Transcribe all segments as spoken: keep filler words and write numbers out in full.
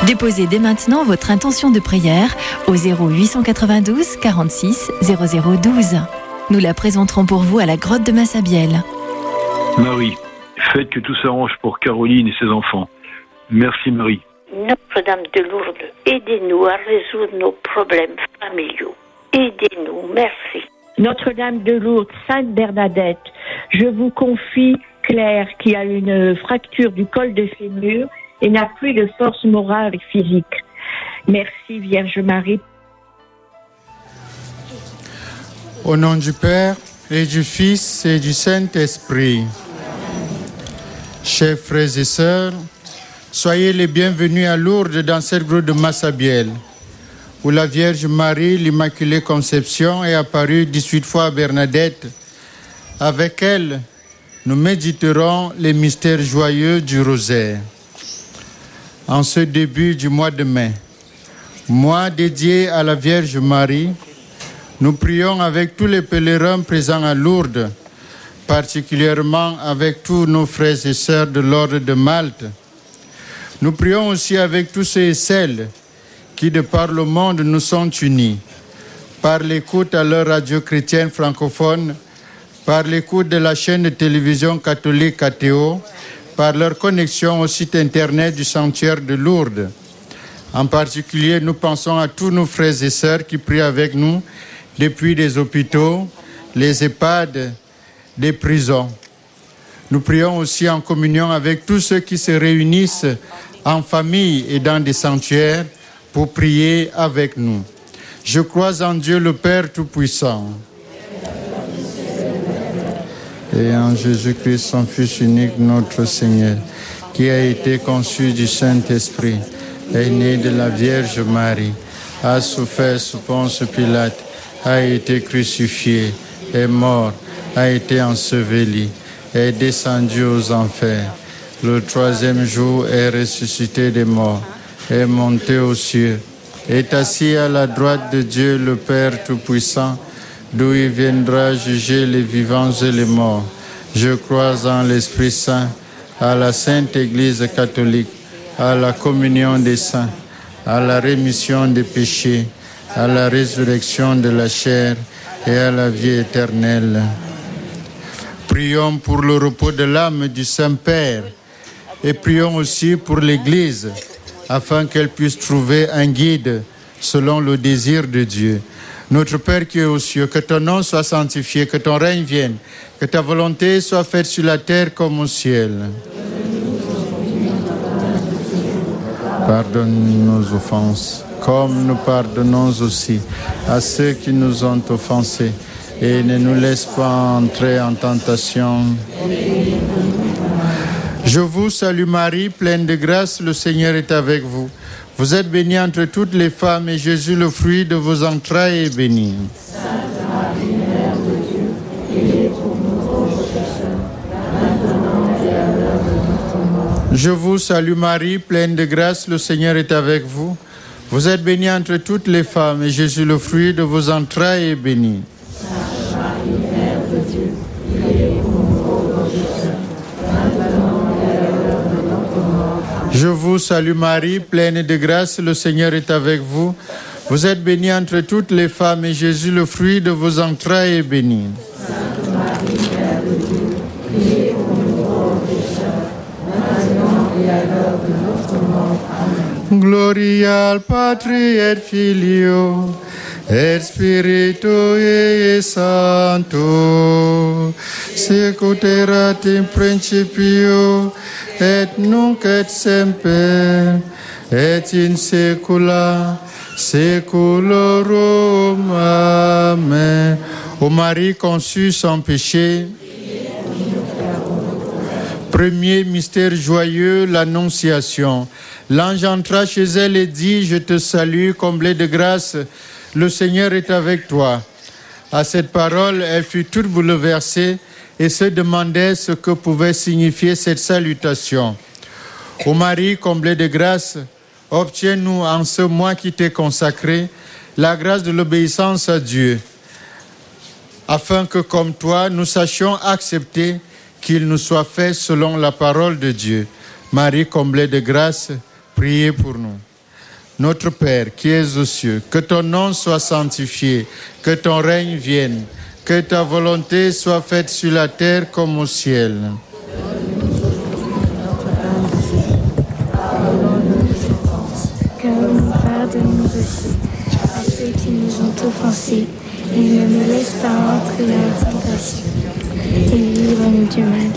Déposez dès maintenant votre intention de prière au zéro huit cent quatre-vingt-douze quarante-six zéro zéro douze. Nous la présenterons pour vous à la grotte de Massabielle. Marie, faites que tout s'arrange pour Caroline et ses enfants. Merci Marie. Notre-Dame de Lourdes, aidez-nous à résoudre nos problèmes familiaux. Aidez-nous, merci. Notre-Dame de Lourdes, Sainte Bernadette, je vous confie Claire qui a une fracture du col de fémur et n'a plus de force morale et physique. Merci Vierge Marie. Au nom du Père et du Fils et du Saint-Esprit. Chers frères et sœurs, soyez les bienvenus à Lourdes dans cette grotte de Massabielle, où la Vierge Marie, l'Immaculée Conception, est apparue dix-huit fois à Bernadette. Avec elle, nous méditerons les mystères joyeux du rosaire. En ce début du mois de mai, mois dédié à la Vierge Marie, nous prions avec tous les pèlerins présents à Lourdes, particulièrement avec tous nos frères et sœurs de l'ordre de Malte. Nous prions aussi avec tous ceux et celles qui, de par le monde, nous sont unis, par l'écoute à leur radio chrétienne francophone, par l'écoute de la chaîne de télévision catholique A T O, par leur connexion au site internet du sanctuaire de Lourdes. En particulier, nous pensons à tous nos frères et sœurs qui prient avec nous depuis les hôpitaux, les EHPAD, des prisons. Nous prions aussi en communion avec tous ceux qui se réunissent en famille et dans des sanctuaires pour prier avec nous. Je crois en Dieu le Père Tout-Puissant et en Jésus-Christ, son Fils unique, notre Seigneur, qui a été conçu du Saint-Esprit, est né de la Vierge Marie, a souffert sous Ponce Pilate, a été crucifié, est mort, a été enseveli, est descendu aux enfers. Le troisième jour est ressuscité des morts, est monté aux cieux, est assis à la droite de Dieu le Père Tout-Puissant, d'où il viendra juger les vivants et les morts. Je crois en l'Esprit Saint, à la Sainte Église catholique, à la communion des saints, à la rémission des péchés, à la résurrection de la chair et à la vie éternelle. Prions pour le repos de l'âme du Saint-Père et prions aussi pour l'Église, afin qu'elle puisse trouver un guide selon le désir de Dieu. Notre Père qui es aux cieux, que ton nom soit sanctifié, que ton règne vienne, que ta volonté soit faite sur la terre comme au ciel. Pardonne nos offenses, comme nous pardonnons aussi à ceux qui nous ont offensés. Et ne nous laisse pas entrer en tentation. Je vous salue Marie, pleine de grâce, le Seigneur est avec vous. Vous êtes bénie entre toutes les femmes et Jésus, le fruit de vos entrailles, est béni. Sainte Marie, Mère de Dieu, priez pour nous pauvres pécheurs, maintenant et à l'heure de notre mort. Je vous salue Marie, pleine de grâce, le Seigneur est avec vous. Vous êtes bénie entre toutes les femmes et Jésus, le fruit de vos entrailles, est béni. Sainte Marie, Mère de Dieu, priez pour nous pauvres pécheurs, maintenant et à l'heure de notre mort. Je vous salue Marie, pleine de grâce, le Seigneur est avec vous. Vous êtes bénie entre toutes les femmes et Jésus, le fruit de vos entrailles, est béni. Sainte Marie, Mère de Dieu, priez pour nous pauvres pécheurs, maintenant et à l'heure de notre mort. Amen. Gloria al Patri et Filio et Spiritui Sancto, sicut erat in principio et nunc et semper et in saecula saeculorum. Amen. Ô Marie conçue sans péché, premier mystère joyeux, l'Annonciation. L'ange entra chez elle et dit: Je te salue, comblée de grâce, le Seigneur est avec toi. À cette parole, elle fut toute bouleversée et se demandait ce que pouvait signifier cette salutation. Ô Marie, comblée de grâce, obtiens-nous en ce mois qui t'est consacré la grâce de l'obéissance à Dieu, afin que, comme toi, nous sachions accepter qu'il nous soit fait selon la parole de Dieu. Marie, comblée de grâce, priez pour nous. Notre Père qui es aux cieux, que ton nom soit sanctifié, que ton règne vienne, que ta volonté soit faite sur la terre comme au ciel. Que nous pardonnons aussi à ceux qui nous ont offensés, et ne nous laisse pas entrer en tentation, et livre-nous du mal.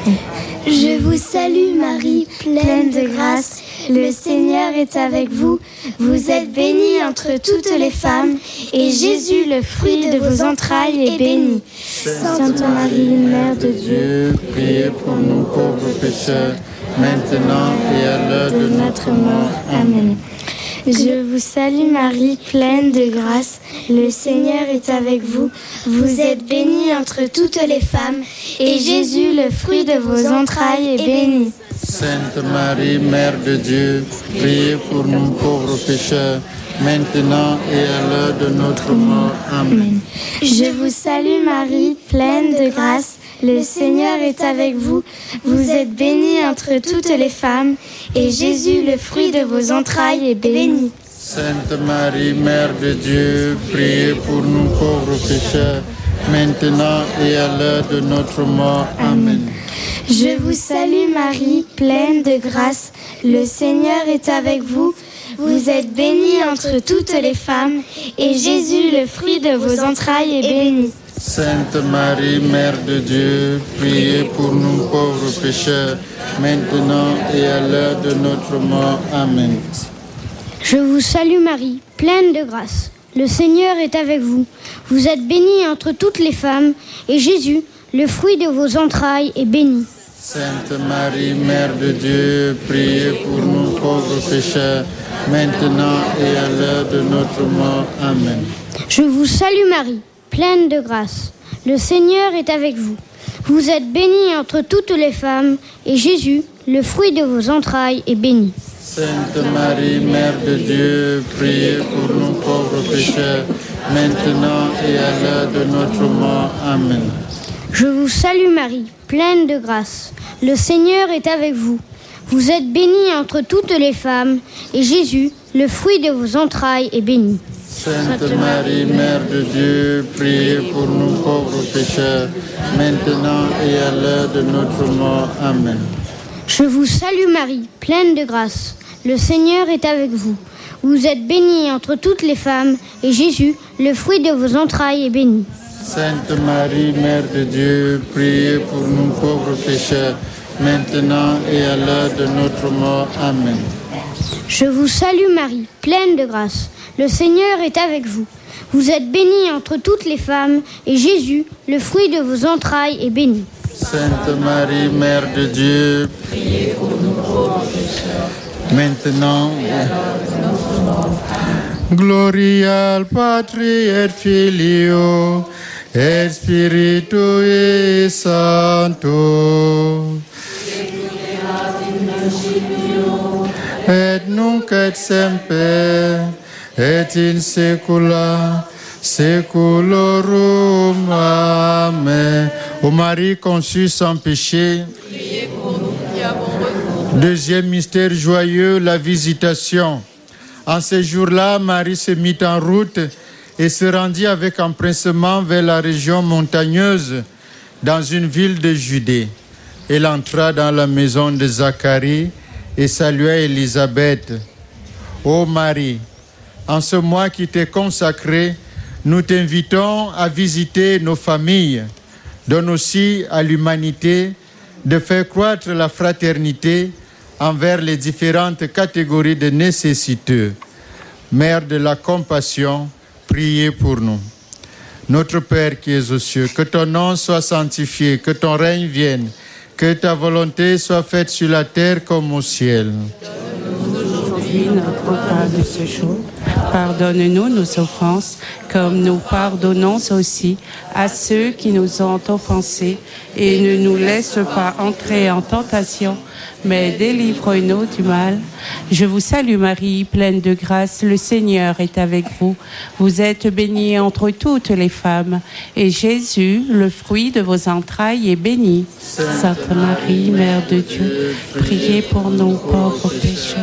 Je vous salue Marie, pleine de grâce, le Seigneur est avec vous. Vous êtes bénie entre toutes les femmes, et Jésus, le fruit de vos entrailles, est béni. Sainte Marie, Mère de Dieu, priez pour nous pauvres pécheurs, maintenant et à l'heure de notre mort. Amen. Je vous salue Marie, pleine de grâce, le Seigneur est avec vous. Vous êtes bénie entre toutes les femmes, et Jésus, le fruit de vos entrailles, est béni. Sainte Marie, Mère de Dieu, priez pour nous pauvres pécheurs, maintenant et à l'heure de notre mort. Amen. Je vous salue Marie, pleine de grâce, le Seigneur est avec vous. Vous êtes bénie entre toutes les femmes, et Jésus, le fruit de vos entrailles, est béni. Sainte Marie, Mère de Dieu, priez pour nous pauvres pécheurs, maintenant et à l'heure de notre mort. Amen. Je vous salue Marie, pleine de grâce, le Seigneur est avec vous. Vous êtes bénie entre toutes les femmes, et Jésus, le fruit de vos entrailles, est béni. Sainte Marie, Mère de Dieu, priez pour nous pauvres pécheurs, maintenant et à l'heure de notre mort. Amen. Je vous salue Marie, pleine de grâce. Le Seigneur est avec vous. Vous êtes bénie entre toutes les femmes, et Jésus, le fruit de vos entrailles, est béni. Sainte Marie, Mère de Dieu, priez pour nous pauvres pécheurs, maintenant et à l'heure de notre mort. Amen. Je vous salue Marie, pleine de grâce. Le Seigneur est avec vous. Vous êtes bénie entre toutes les femmes, et Jésus, le fruit de vos entrailles, est béni. Sainte Marie, Mère de Dieu, priez pour nous pauvres pécheurs, maintenant et à l'heure de notre mort. Amen. Je vous salue Marie, pleine de grâce. Le Seigneur est avec vous. Vous êtes bénie entre toutes les femmes, et Jésus, le fruit de vos entrailles, est béni. Sainte Marie, Mère de Dieu, priez pour nous pauvres pécheurs, maintenant et à l'heure de notre mort. Amen. Je vous salue Marie, pleine de grâce. Le Seigneur est avec vous. Vous êtes bénie entre toutes les femmes, et Jésus, le fruit de vos entrailles, est béni. Sainte Marie, Mère de Dieu, priez pour nous pauvres pécheurs, maintenant et à l'heure de notre mort. Amen. Je vous salue Marie, pleine de grâce. Le Seigneur est avec vous. Vous êtes bénie entre toutes les femmes, et Jésus, le fruit de vos entrailles, est béni. Sainte Marie, Mère de Dieu, priez pour nous pauvres pécheurs, maintenant et à l'heure de notre mort. Gloria al Patri et Filio et Spiritui Sancto, et nunc et semper et in saecula saeculorum. Amen. Ô Marie conçue sans péché, priez pour nous qui avons recours. Deuxième mystère joyeux, la visitation. En ce jour-là, Marie se mit en route et se rendit avec empressement vers la région montagneuse, dans une ville de Judée. Elle entra dans la maison de Zacharie et salua Élisabeth. Ô Marie, en ce mois qui t'est consacré, nous t'invitons à visiter nos familles. Donne aussi à l'humanité de faire croître la fraternité envers les différentes catégories de nécessiteux. Mère de la compassion, priez pour nous. Notre Père qui es aux cieux, que ton nom soit sanctifié, que ton règne vienne, que ta volonté soit faite sur la terre comme au ciel. Donne-nous aujourd'hui notre pain de ce jour. Pardonne-nous nos offenses, comme nous pardonnons aussi à ceux qui nous ont offensés, et ne nous laisse pas entrer en tentation, mais délivre-nous du mal. Je vous salue Marie, pleine de grâce, le Seigneur est avec vous. Vous êtes bénie entre toutes les femmes, et Jésus, le fruit de vos entrailles, est béni. Sainte Marie, Mère de Dieu, priez pour nous pauvres pécheurs,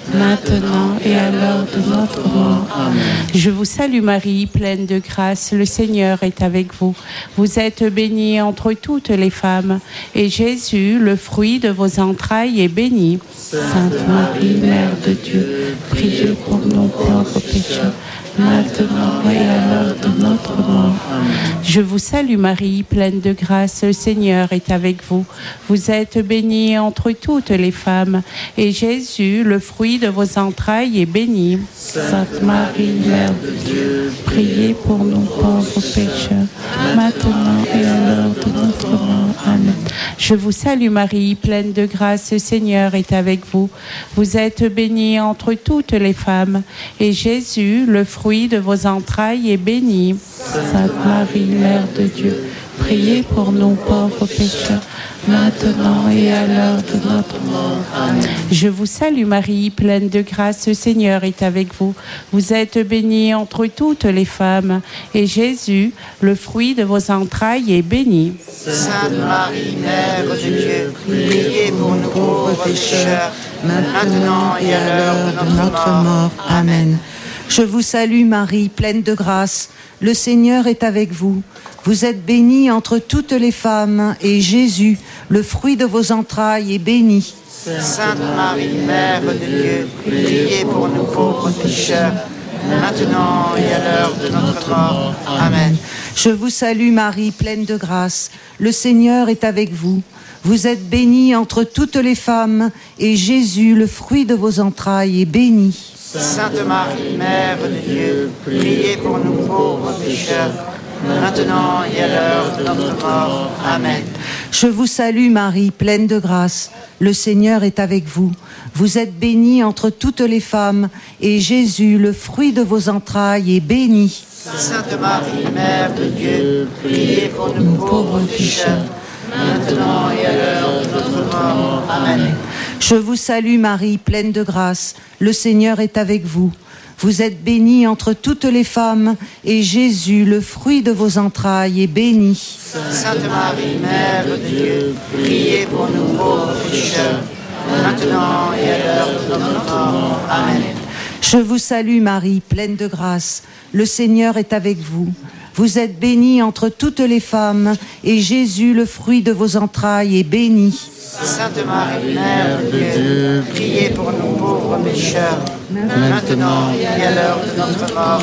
maintenant et à l'heure de notre mort. Amen. Je vous salue Marie, pleine de grâce, le Seigneur est avec vous. Vous êtes bénie entre toutes les femmes, et Jésus, le fruit de vos entrailles, est béni. Sainte Marie, Mère de Dieu, priez pour nous pauvres pécheurs, maintenant et à l'heure de notre mort. Amen. Je vous salue Marie, pleine de grâce, le Seigneur est avec vous. Vous êtes bénie entre toutes les femmes, et Jésus, le fruit de vos entrailles, est béni. Sainte Marie, Mère de Dieu, priez pour nous pauvres pécheurs, maintenant et à l'heure de notre mort. Amen. Je vous salue Marie, pleine de grâce, le Seigneur est avec vous. Vous êtes bénie entre toutes les femmes, et Jésus, le fruit de vos entrailles, est béni. Sainte Marie, Mère de Dieu, priez pour nous pauvres pécheurs, maintenant et à l'heure de notre mort. Amen. Je vous salue Marie, pleine de grâce, le Seigneur est avec vous. Vous êtes bénie entre toutes les femmes, et Jésus, le fruit de vos entrailles, est béni. Sainte Marie, Mère de Dieu, priez pour nous pauvres pécheurs, maintenant et à l'heure de notre mort. Amen. Je vous salue Marie, pleine de grâce, le Seigneur est avec vous. Vous êtes bénie entre toutes les femmes, et Jésus, le fruit de vos entrailles, est béni. Sainte Marie, Mère de Dieu, priez pour nous pauvres pécheurs, maintenant et à l'heure de notre mort. Amen. Je vous salue Marie, pleine de grâce, le Seigneur est avec vous. Vous êtes bénie entre toutes les femmes, et Jésus, le fruit de vos entrailles, est béni. Sainte Marie, Mère de Dieu, priez pour nous pauvres pécheurs, maintenant et à l'heure de notre mort. Amen. Je vous salue Marie, pleine de grâce, le Seigneur est avec vous. Vous êtes bénie entre toutes les femmes, et Jésus, le fruit de vos entrailles, est béni. Sainte Marie, Mère de Dieu, priez pour nous pauvres pécheurs, maintenant et à l'heure de notre mort. Amen. Je vous salue Marie, pleine de grâce, le Seigneur est avec vous. Vous êtes bénie entre toutes les femmes, et Jésus, le fruit de vos entrailles, est béni. Sainte Marie, Mère de Dieu, priez pour nous pauvres pécheurs, maintenant et à l'heure de notre mort. Amen. Je vous salue Marie, pleine de grâce, le Seigneur est avec vous. Vous êtes bénie entre toutes les femmes, et Jésus, le fruit de vos entrailles, est béni. Sainte Marie, Mère de Dieu, priez pour nous pauvres pécheurs, maintenant et à l'heure de notre mort.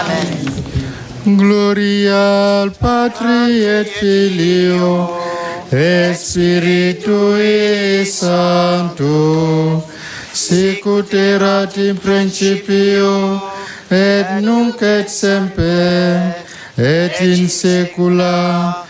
Amen. Gloria al Patri et Filio et Spiritui Sancto, sicut erat in principio et nunc et semper et in saecula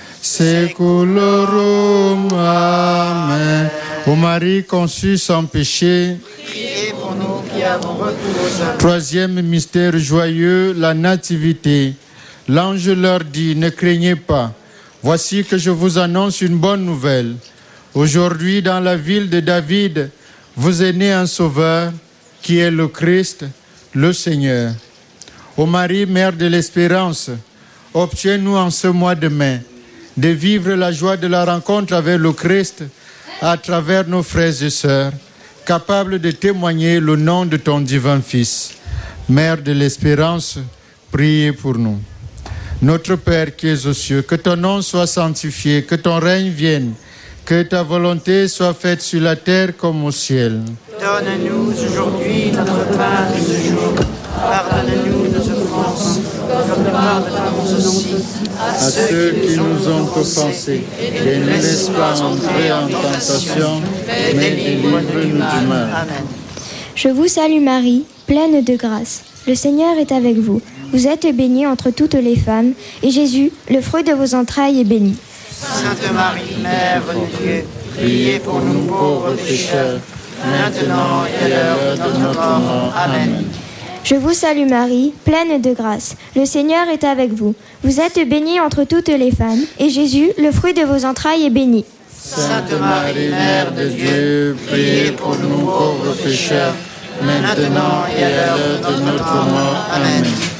Séculorum. Amen. Ô Marie conçue sans péché, priez pour nous qui avons recours aux œuvres. Troisième mystère joyeux, la nativité. L'ange leur dit, ne craignez pas, voici que je vous annonce une bonne nouvelle. Aujourd'hui, dans la ville de David, vous est né un sauveur qui est le Christ, le Seigneur. Ô Marie, Mère de l'Espérance, obtiens-nous en ce mois de mai de vivre la joie de la rencontre avec le Christ à travers nos frères et sœurs, capables de témoigner le nom de ton divin Fils. Mère de l'Espérance, priez pour nous. Notre Père qui es aux cieux, que ton nom soit sanctifié, que ton règne vienne, que ta volonté soit faite sur la terre comme au ciel. Donne-nous aujourd'hui notre pain de ce jour. Pardonne-nous nos offenses, comme nous pardonnons aussi à ceux qui nous ont offensés. Et ne laisse pas entrer en tentation, mais délivre-nous du mal. Amen. Je vous salue Marie, pleine de grâce. Le Seigneur est avec vous. Vous êtes bénie entre toutes les femmes, et Jésus, le fruit de vos entrailles, est béni. Sainte Marie, Mère de Dieu, priez pour nous pauvres pécheurs, maintenant et à l'heure de notre mort. Amen. Je vous salue Marie, pleine de grâce. Le Seigneur est avec vous. Vous êtes bénie entre toutes les femmes, et Jésus, le fruit de vos entrailles, est béni. Sainte Marie, Mère de Dieu, priez pour nous pauvres pécheurs, maintenant et à l'heure de notre mort. Amen.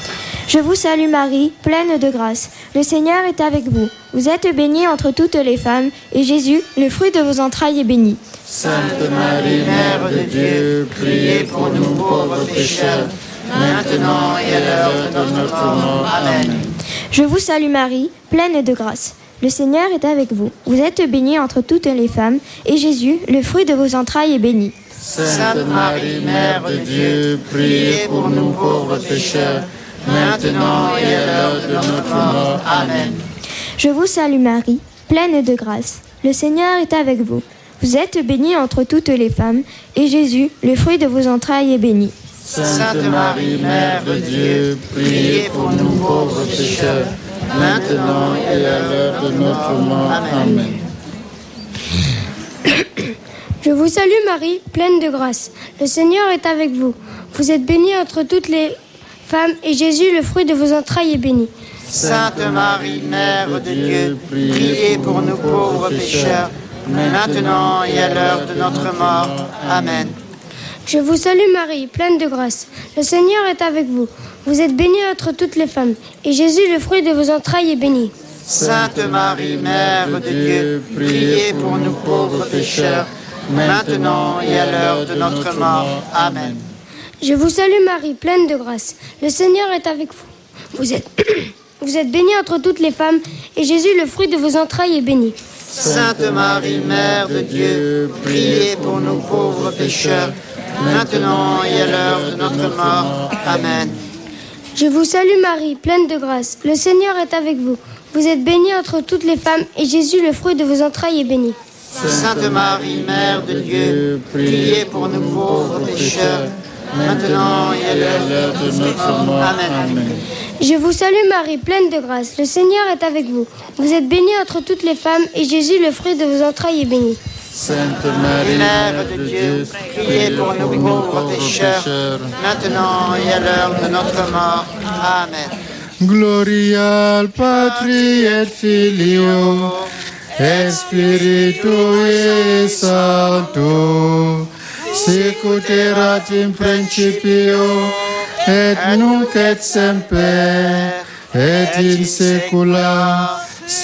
Je vous salue Marie, pleine de grâce. Le Seigneur est avec vous. Vous êtes bénie entre toutes les femmes, et Jésus, le fruit de vos entrailles, est béni. Sainte Marie, Mère de Dieu, priez pour nous pauvres pécheurs, maintenant et à l'heure de notre mort. Amen. Je vous salue Marie, pleine de grâce. Le Seigneur est avec vous. Vous êtes bénie entre toutes les femmes, et Jésus, le fruit de vos entrailles, est béni. Sainte Marie, Mère de Dieu, priez pour nous pauvres pécheurs, maintenant et à l'heure de notre mort. Amen. Je vous salue Marie, pleine de grâce. Le Seigneur est avec vous. Vous êtes bénie entre toutes les femmes, et Jésus, le fruit de vos entrailles, est béni. Sainte Marie, Mère de Dieu, priez pour nous pauvres pécheurs, maintenant et à l'heure de notre mort. Amen. Je vous salue Marie, pleine de grâce. Le Seigneur est avec vous. Vous êtes bénie entre toutes les femmes, et Jésus, le fruit de vos entrailles, est béni. Sainte Marie, Mère de Dieu, priez pour nous pauvres pécheurs, maintenant et à l'heure de notre mort. Amen. Je vous salue Marie, pleine de grâce. Le Seigneur est avec vous. Vous êtes bénie entre toutes les femmes, et Jésus, le fruit de vos entrailles, est béni. Sainte Marie, Mère de Dieu, priez pour nous pauvres pécheurs, maintenant et à l'heure de notre mort. Amen. Je vous salue Marie, pleine de grâce. Le Seigneur est avec vous. Vous êtes, vous êtes bénie entre toutes les femmes, et Jésus, le fruit de vos entrailles, est béni. Sainte Marie, Mère de Dieu, priez pour nous pauvres pécheurs, maintenant et à l'heure de notre mort. Amen. Je vous salue Marie, pleine de grâce. Le Seigneur est avec vous. Vous êtes bénie entre toutes les femmes, et Jésus, le fruit de vos entrailles, est béni. Sainte Marie, Mère de Dieu, priez pour nous pauvres pécheurs, maintenant et à l'heure de notre mort. Amen. Je vous salue Marie, pleine de grâce. Le Seigneur est avec vous. Vous êtes bénie entre toutes les femmes, et Jésus, le fruit de vos entrailles, est béni. Sainte Marie, Mère de Dieu, priez pour nous pauvres pécheurs, maintenant et à l'heure de notre mort. Amen. Gloria al Patri et Filio et Spiritui Sancto, sicut erat in principio et nunc et semper et in saecula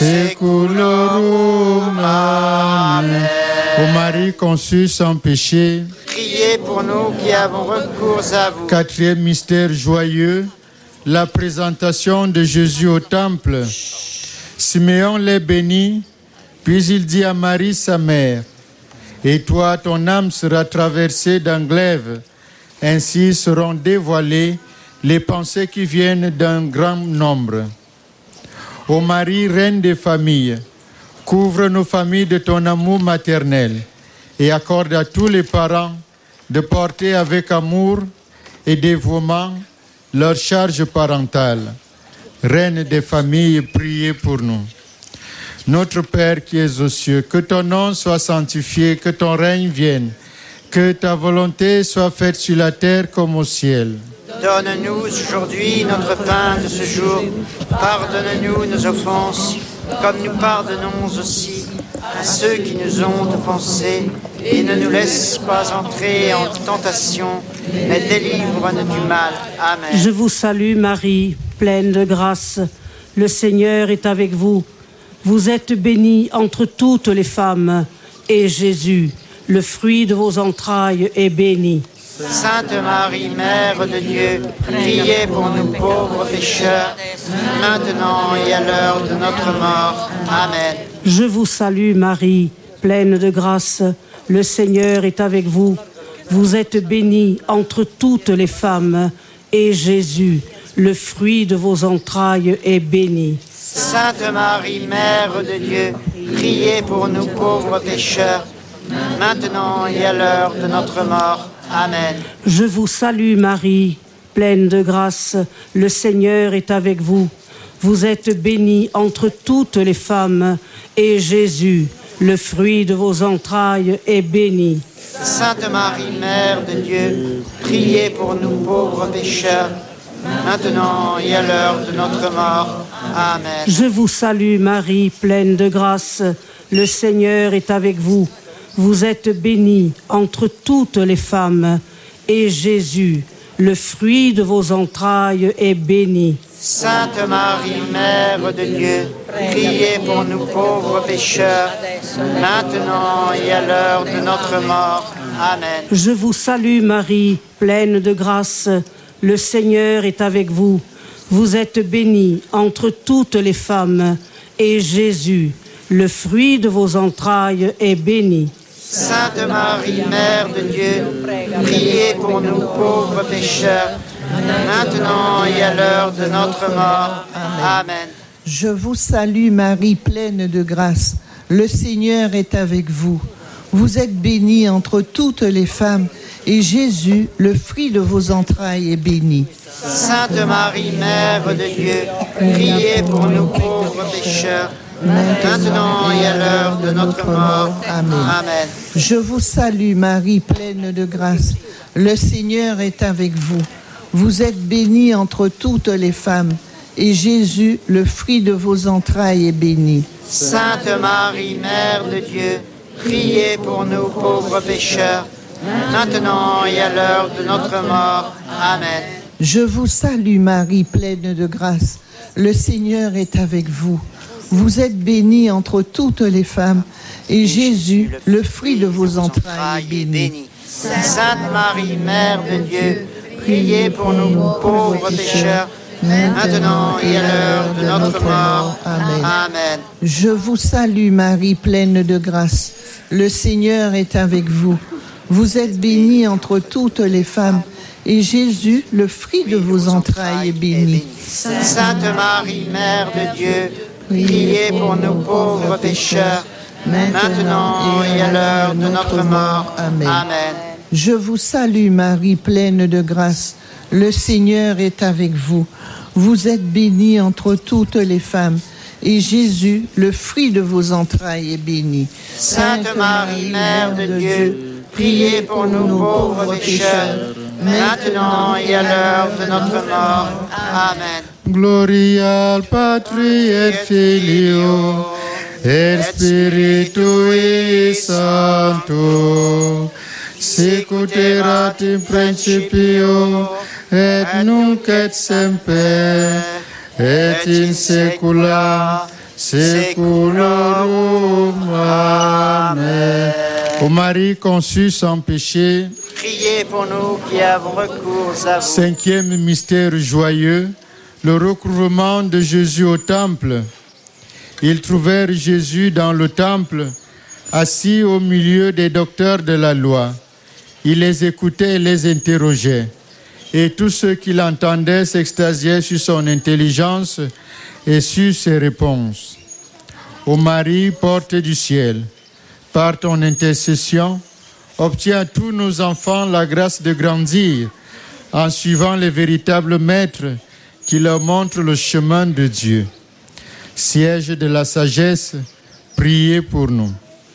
saeculorum. Amen. Ô Marie conçue sans péché, priez pour nous qui avons recours à vous. Quatrième mystère joyeux, la présentation de Jésus au temple. Siméon les bénit, puis il dit à Marie sa mère, « Et toi, ton âme sera traversée d'un glaive. Ainsi seront dévoilées les pensées qui viennent d'un grand nombre. Ô Marie, reine des familles, couvre nos familles de ton amour maternel et accorde à tous les parents de porter avec amour et dévouement leur charge parentale. Reine des familles, priez pour nous. Notre Père qui es aux cieux, que ton nom soit sanctifié, que ton règne vienne, que ta volonté soit faite sur la terre comme au ciel. Donne-nous aujourd'hui notre pain de ce jour. Pardonne-nous nos offenses, comme nous pardonnons aussi à ceux qui nous ont offensés. Et ne nous laisse pas entrer en tentation, mais délivre-nous du mal. Amen. Je vous salue Marie, pleine de grâce. Le Seigneur est avec vous. Vous êtes bénie entre toutes les femmes, et Jésus, le fruit de vos entrailles, est béni. Sainte Marie, Mère de Dieu, priez pour nous pauvres pécheurs, maintenant et à l'heure de notre mort. Amen. Je vous salue Marie, pleine de grâce. Le Seigneur est avec vous. Vous êtes bénie entre toutes les femmes, et Jésus, le fruit de vos entrailles, est béni. Sainte Marie, Mère de Dieu, priez pour nous pauvres pécheurs, maintenant et à l'heure de notre mort. Amen. Je vous salue Marie, pleine de grâce. Le Seigneur est avec vous. Vous êtes bénie entre toutes les femmes, et Jésus, le fruit de vos entrailles, est béni. Sainte Marie, Mère de Dieu, priez pour nous pauvres pécheurs, maintenant et à l'heure de notre mort. Amen. Je vous salue Marie, pleine de grâce. Le Seigneur est avec vous. Vous êtes bénie entre toutes les femmes, et Jésus, le fruit de vos entrailles est béni. Sainte Marie, Mère de Dieu, priez pour nous pauvres pécheurs, maintenant et à l'heure de notre mort. Amen. Je vous salue Marie, pleine de grâce, le Seigneur est avec vous. Vous êtes bénie entre toutes les femmes, et Jésus, le fruit de vos entrailles, est béni. Sainte Marie, Mère de Dieu, priez pour nous pauvres pécheurs, maintenant et à l'heure de notre mort. Amen. Je vous salue Marie, pleine de grâce. Le Seigneur est avec vous. Vous êtes bénie entre toutes les femmes, et Jésus, le fruit de vos entrailles, est béni. Sainte Marie, Mère de Dieu, priez pour nous pauvres pécheurs, maintenant et à l'heure de notre mort. Amen. Amen. Je vous salue Marie, pleine de grâce. Le Seigneur est avec vous. Vous êtes bénie entre toutes les femmes, et Jésus, le fruit de vos entrailles, est béni. Sainte Marie, Mère de Dieu, priez pour nous pauvres pécheurs, maintenant et à l'heure de notre mort. Amen. Je vous salue Marie, pleine de grâce. Le Seigneur est avec vous. Vous êtes bénie entre toutes les femmes, et Jésus, le fruit de vos entrailles, est béni. Sainte Marie, Mère de Dieu, priez pour nous pauvres pécheurs, maintenant et à l'heure de notre mort. Amen. Amen. Je vous salue Marie, pleine de grâce. Le Seigneur est avec vous. Vous êtes bénie entre toutes les femmes, et Jésus, le fruit de vos entrailles, est béni. Sainte Marie, Mère de Dieu, priez pour nous pauvres pécheurs, maintenant et à l'heure de notre mort. Amen. Amen. Je vous salue Marie, pleine de grâce. Le Seigneur est avec vous. Vous êtes bénie entre toutes les femmes, et Jésus, le fruit de vos entrailles, est béni. Sainte Marie, Mère de Dieu, priez pour nous pauvres pécheurs, maintenant et à l'heure de notre mort. Amen. Gloria al Patri et Filio et Spiritui Sancto, sicut erat in principio et nunc et semper et in saecula saeculorum. Amen. Ô Marie conçue sans péché, priez pour nous qui avons recours à vous. Cinquième mystère joyeux, le recouvrement de Jésus au temple. Ils trouvèrent Jésus dans le temple, assis au milieu des docteurs de la loi. Il les écoutait et les interrogeait. Et tous ceux qui l'entendaient s'extasiaient sur son intelligence et sur ses réponses. Ô Marie, porte du ciel, par ton intercession, obtiens à tous nos enfants la grâce de grandir en suivant les véritables maîtres qui leur montrent le chemin de Dieu. Siège de la sagesse, priez pour nous.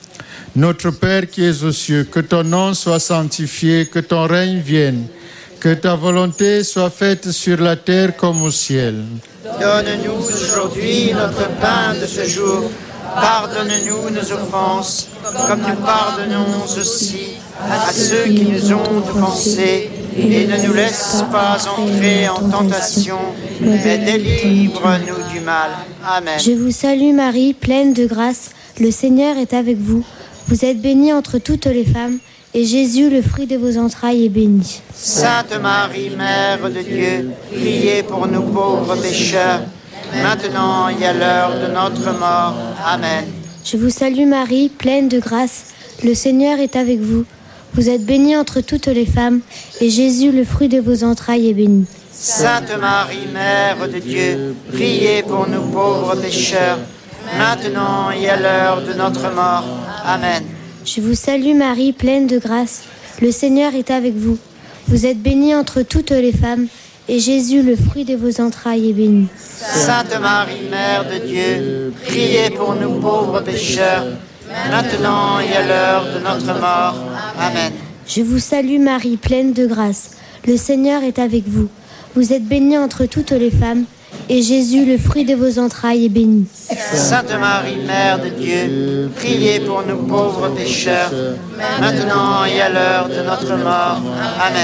Notre Père qui es aux cieux, que ton nom soit sanctifié, que ton règne vienne, que ta volonté soit faite sur la terre comme au ciel. Donne-nous aujourd'hui notre pain de ce jour. Pardonne-nous nos offenses, comme nous pardonnons aussi à ceux qui nous ont offensés. Et ne nous laisse pas entrer en tentation, mais délivre-nous du mal. Amen. Je vous salue Marie, pleine de grâce. Le Seigneur est avec vous. Vous êtes bénie entre toutes les femmes, et Jésus, le fruit de vos entrailles, est béni. Sainte Marie, Mère de Dieu, priez pour nous pauvres pécheurs, maintenant et à l'heure de notre mort. Amen. Je vous salue Marie, pleine de grâce. Le Seigneur est avec vous. Vous êtes bénie entre toutes les femmes, et Jésus, le fruit de vos entrailles, est béni. Sainte Marie, Mère de Dieu, priez pour nous pauvres pécheurs, maintenant et à l'heure de notre mort. Amen. Je vous salue Marie, pleine de grâce. Le Seigneur est avec vous. Vous êtes bénie entre toutes les femmes, et Jésus, le fruit de vos entrailles, est béni. Sainte Marie, Mère de Dieu, priez pour nous pauvres pécheurs, maintenant et à l'heure de notre mort. Amen. Je vous salue Marie, pleine de grâce. Le Seigneur est avec vous. Vous êtes bénie entre toutes les femmes, et Jésus, le fruit de vos entrailles, est béni. Sainte Marie, Mère de Dieu, priez pour nous pauvres pécheurs, maintenant et à l'heure de notre mort. Amen.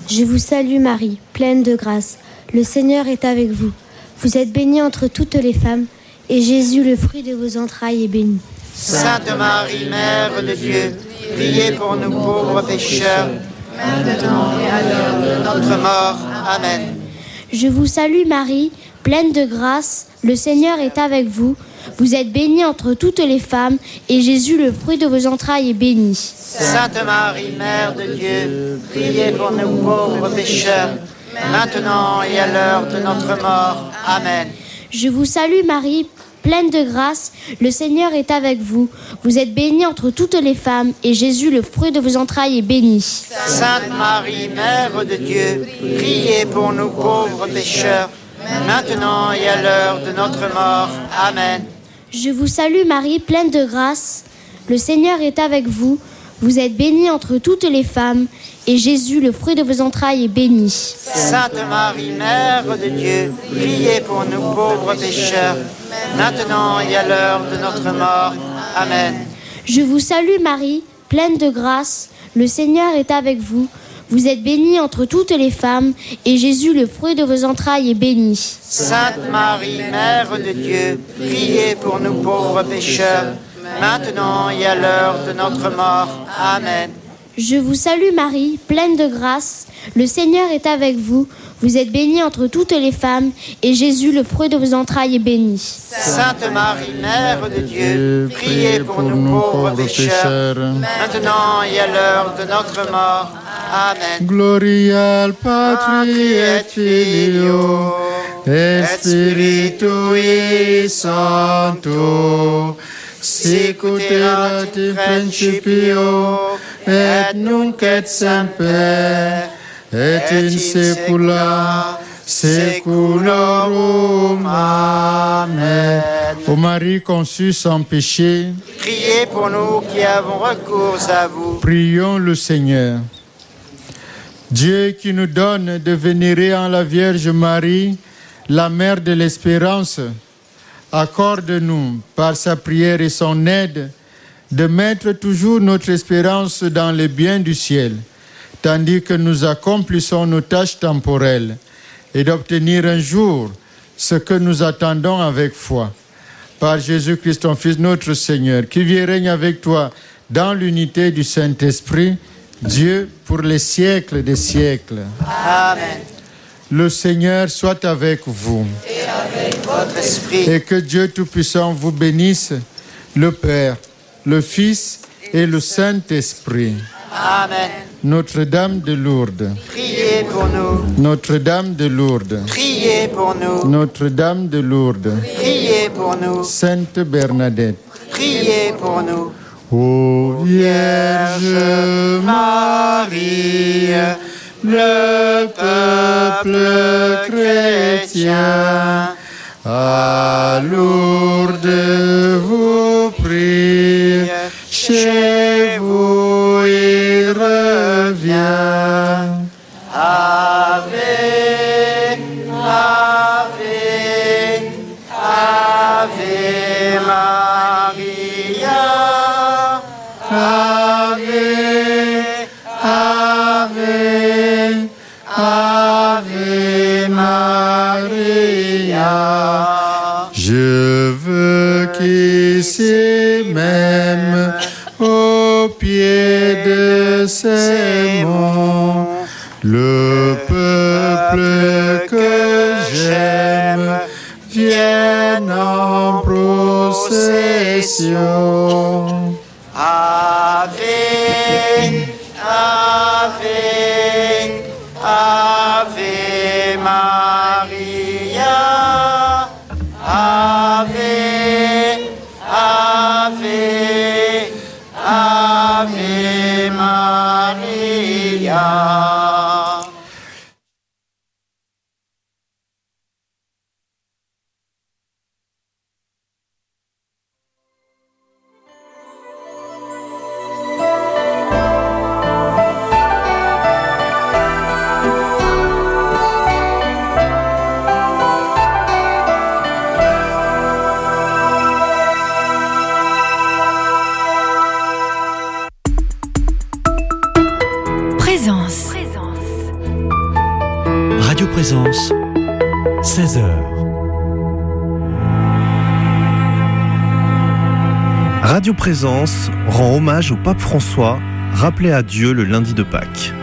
Je vous salue Marie, pleine de grâce. Le Seigneur est avec vous. Vous êtes bénie entre toutes les femmes, et Jésus, le fruit de vos entrailles, est béni. Sainte Marie, Mère de Dieu, priez pour nous pauvres pécheurs, maintenant et à l'heure de notre mort. Amen. Je vous salue Marie, pleine de grâce, le Seigneur est avec vous. Vous êtes bénie entre toutes les femmes, et Jésus, le fruit de vos entrailles, est béni. Sainte Marie, Mère de Dieu, priez pour nous pauvres pécheurs, maintenant et à l'heure de notre mort. Amen. Je vous salue Marie, pleine de grâce, le Seigneur est avec vous. Vous êtes bénie entre toutes les femmes, et Jésus, le fruit de vos entrailles, est béni. Sainte Marie, Mère de Dieu, priez pour nous pauvres pécheurs, maintenant et à l'heure de notre mort. Amen. Je vous salue Marie, pleine de grâce, le Seigneur est avec vous. Vous êtes bénie entre toutes les femmes, et Jésus, le fruit de vos entrailles, est béni. Sainte Marie, Mère de Dieu, priez pour nous pauvres pécheurs, maintenant et à l'heure de notre mort. Amen. Je vous salue Marie, pleine de grâce, le Seigneur est avec vous. Vous êtes bénie entre toutes les femmes, et Jésus, le fruit de vos entrailles, est béni. Sainte Marie, Mère de Dieu, priez pour nous pauvres pécheurs, maintenant et à l'heure de notre mort. Amen. Je vous salue Marie, pleine de grâce, le Seigneur est avec vous. Vous êtes bénie entre toutes les femmes, et Jésus, le fruit de vos entrailles, est béni. Sainte Marie, Mère de Dieu, priez pour nous pauvres pécheurs, maintenant et à l'heure de notre mort. Amen. Gloria al Patri et Filio et Spiritui Sancto, sic ut erat in principio et nunc et semper et in saecula saeculorum. Amen. Ô Marie conçue sans péché, priez pour nous qui avons recours à vous. Prions le Seigneur. Dieu qui nous donne de vénérer en la Vierge Marie, la Mère de l'Espérance, accorde-nous, par sa prière et son aide, de mettre toujours notre espérance dans les biens du ciel, tandis que nous accomplissons nos tâches temporelles, et d'obtenir un jour ce que nous attendons avec foi. Par Jésus-Christ, ton Fils, notre Seigneur, qui vit et règne avec toi dans l'unité du Saint-Esprit, Dieu pour les siècles des siècles. Amen. Le Seigneur soit avec vous. Et avec votre esprit. Et que Dieu Tout-Puissant vous bénisse, le Père, le Fils et le Saint-Esprit. Amen. Notre-Dame de Lourdes, priez pour nous. Notre-Dame de Lourdes, priez pour nous. Notre-Dame de Lourdes, priez pour nous. Sainte Bernadette, priez pour nous. Ô Vierge Marie, le peuple chrétien, à Lourdes vous prie, chez vous il revient. Ave, Ave, Ave Maria. Ave, Ave, Ave Maria. Je veux qu'ici même, au pied de ces monts, le peuple que j'aime vienne en procession. Ave, Ave, Ave Maria. Ave, Ave, Ave Maria. Présence. Radio Présence, seize heures. Radio Présence rend hommage au pape François, rappelé à Dieu le lundi de Pâques.